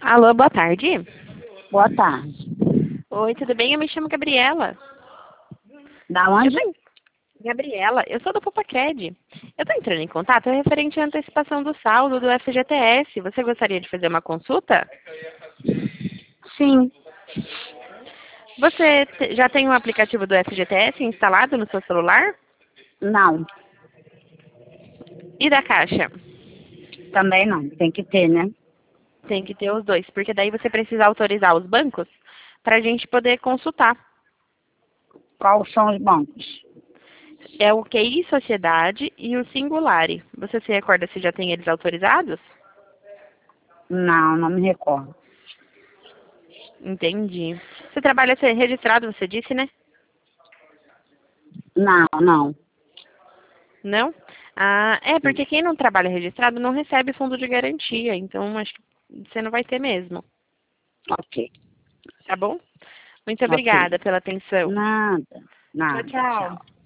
Alô, boa tarde. Boa tarde. Oi, tudo bem? Eu me chamo Gabriela. Da Eu onde? tô... Gabriela, eu sou do Popacred. Eu estou entrando em contato referente à antecipação do saldo do FGTS. Você gostaria de fazer uma consulta? Sim. Você já tem um aplicativo do FGTS instalado no seu celular? Não, E da Caixa? também não. Tem que ter, né? Tem que ter os dois, porque daí você precisa autorizar os bancos para a gente poder consultar. Quais são os bancos? É o QI Sociedade e o Singulare. Você se recorda se já tem eles autorizados? Não, não me recordo. Entendi. Você trabalha registrado, você disse, né? Não, não. Não? Ah, porque quem não trabalha registrado não recebe fundo de garantia, então acho que você não vai ter mesmo. Ok, Tá bom? Muito ok. obrigada pela atenção. Nada, Tchau, nada. tchau. Tchau.